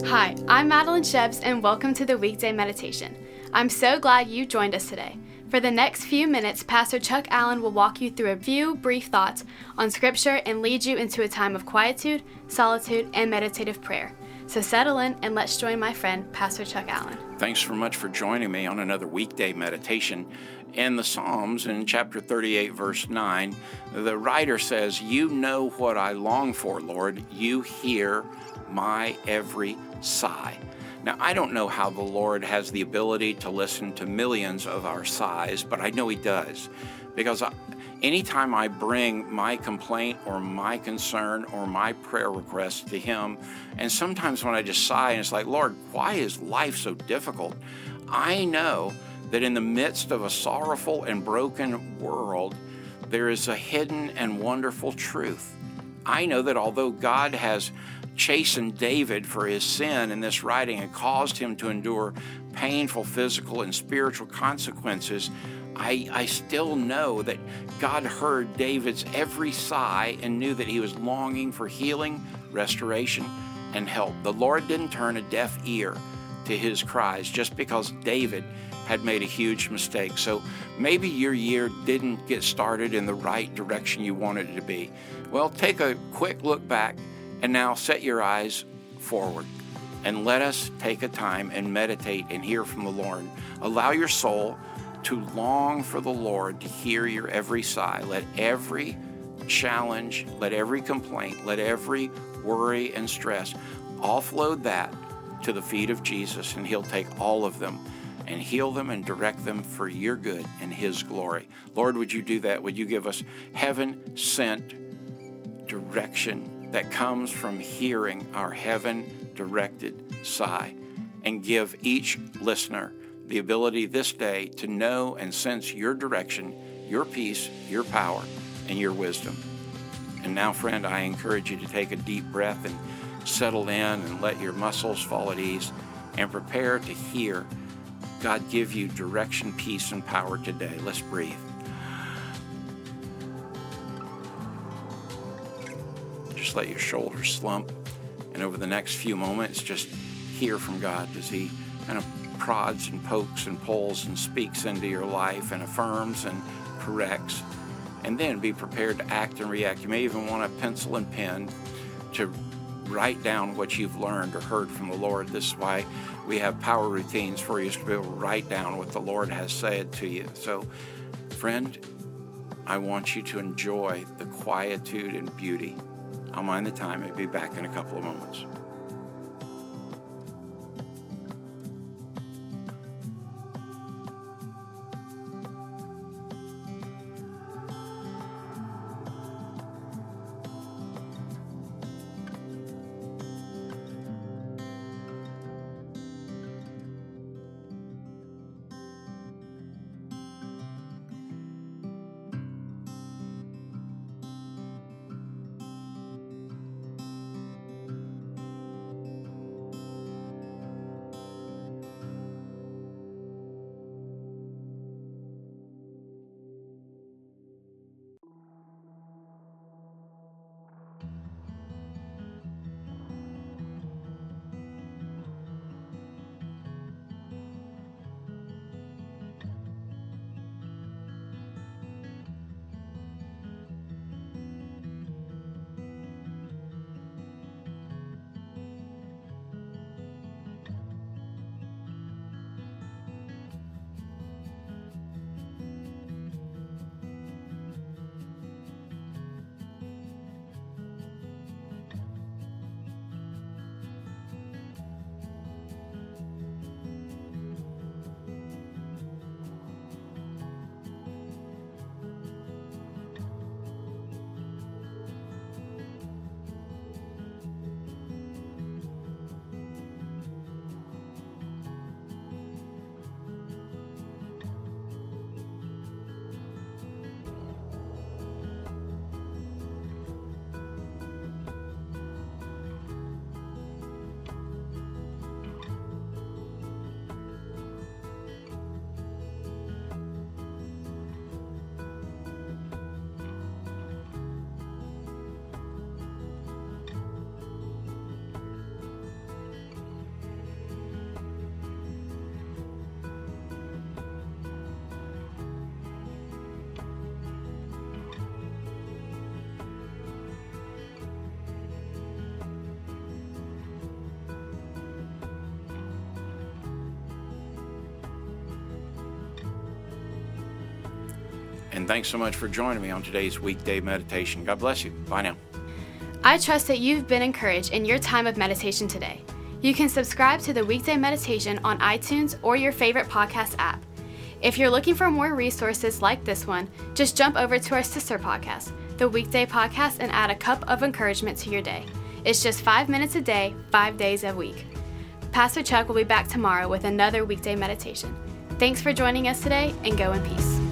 Hi, I'm Madeline Shebs, and welcome to the Weekday Meditation. I'm so glad you joined us today. For the next few minutes, Pastor Chuck Allen will walk you through a few brief thoughts on Scripture and lead you into a time of quietude, solitude, and meditative prayer. So settle in and let's join my friend, Pastor Chuck Allen. Thanks so much for joining me on another weekday meditation. In the Psalms, in chapter 38, verse 9, the writer says, "You know what I long for, Lord. You hear my every sigh." Now, I don't know how the Lord has the ability to listen to millions of our sighs, but I know He does. Because anytime I bring my complaint or my concern or my prayer request to Him, and sometimes when I just sigh and it's like, Lord, why is life so difficult? I know that in the midst of a sorrowful and broken world, there is a hidden and wonderful truth. I know that although God has chastened David for his sin in this writing and caused him to endure painful physical and spiritual consequences, I still know that God heard David's every sigh and knew that he was longing for healing, restoration, and help. The Lord didn't turn a deaf ear to his cries just because David had made a huge mistake. So maybe your year didn't get started in the right direction you wanted it to be. Well, take a quick look back and now set your eyes forward and let us take a time and meditate and hear from the Lord. Allow your soul to long for the Lord, to hear your every sigh. Let every challenge, let every complaint, let every worry and stress, offload that to the feet of Jesus, and He'll take all of them and heal them and direct them for your good and His glory. Lord, would you do that? Would you give us heaven-sent direction that comes from hearing our heaven-directed sigh, and give each listener the ability this day to know and sense your direction, your peace, your power, and your wisdom. And now, friend, I encourage you to take a deep breath and settle in and let your muscles fall at ease and prepare to hear God give you direction, peace, and power today. Let's breathe. Just let your shoulders slump, and over the next few moments, just hear from God as He kind of prods and pokes and pulls and speaks into your life and affirms and corrects. And then be prepared to act and react. You may even want a pencil and pen to write down what you've learned or heard from the Lord. This is why we have power routines for you to be able to write down what the Lord has said to you. So, friend, I want you to enjoy the quietude and beauty. I'll mind the time. I'll be back in a couple of moments. And thanks so much for joining me on today's weekday meditation. God bless you. Bye now. I trust that you've been encouraged in your time of meditation today. You can subscribe to the Weekday Meditation on iTunes or your favorite podcast app. If you're looking for more resources like this one, just jump over to our sister podcast, the Weekday Podcast, and add a cup of encouragement to your day. It's just 5 minutes a day, 5 days a week. Pastor Chuck will be back tomorrow with another weekday meditation. Thanks for joining us today, and go in peace.